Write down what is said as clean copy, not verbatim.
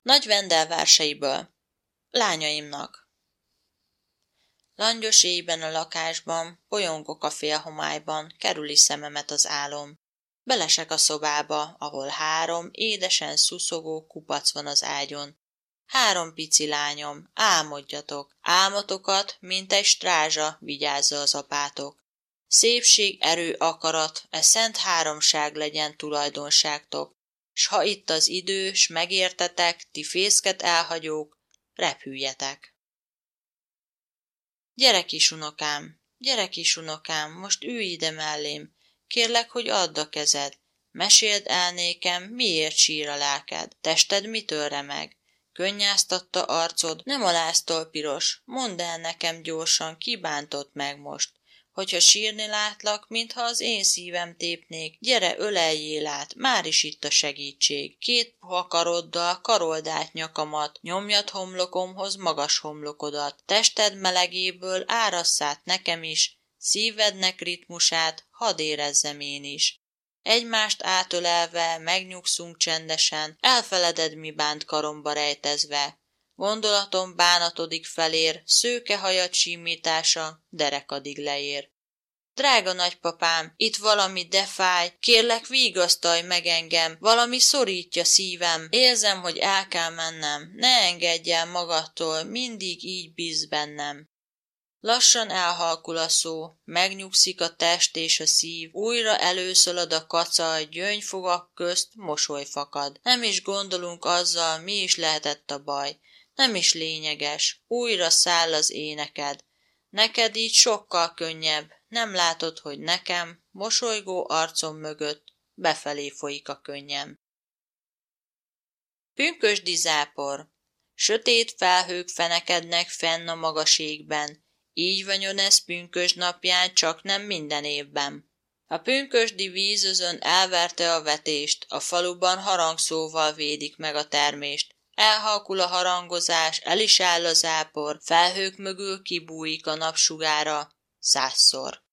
Nagy Vendel verseiből. Lányaimnak. Langyos éjben a lakásban, bolyongok a félhomályban, kerüli szememet az álom. Belesek a szobába, ahol 3 édesen szuszogó kupac van az ágyon. 3 pici lányom, álmodjatok, álmotokat, mint egy strázsa, vigyázza az apátok. Szépség, erő, akarat, e szent háromság legyen tulajdonságtok, s ha itt az idő, s megértetek, ti fészket elhagyók, repüljetek. Gyere, kis unokám, most ülj ide mellém, kérlek, hogy add a kezed, meséld el nékem, miért sír a lelked, tested mitől remeg, könnyáztatta arcod, nem a láztól piros, mondd el nekem gyorsan, ki bántott meg most. Hogyha sírni látlak, mintha az én szívem tépnék, gyere, öleljél át, már is itt a segítség. 2 puha karoddal karold át nyakamat, nyomjad homlokomhoz magas homlokodat, tested melegéből árass át nekem is, szívednek ritmusát, hadd érezzem én is. Egymást átölelve megnyugszunk csendesen, elfeleded, mi bánt karomba rejtezve. Gondolatom bánatodig felér, szőke hajad simítása derekadig leér. Drága nagypapám, itt valami de fáj, kérlek vigasztalj meg engem, valami szorítja szívem, érzem, hogy el kell mennem, ne engedj el magadtól, mindig így bízz bennem. Lassan elhalkul a szó, megnyugszik a test és a szív, újra előszalad a kacaj, gyöngyfogak közt mosoly fakad. Nem is gondolunk azzal, mi is lehetett a baj. Nem is lényeges, újra száll az éneked. Neked így sokkal könnyebb, nem látod, hogy nekem, mosolygó arcom mögött, befelé folyik a könnyem. Pünkösdi zápor. Sötét felhők fenekednek fenn a magas égben, így van ez pünkösd napján, csak nem minden évben. A pünkösdi vízözön elverte a vetést, a faluban harangszóval védik meg a termést. Elhalkul a harangozás, el is áll a zápor, felhők mögül kibújik a napsugára 100-szor.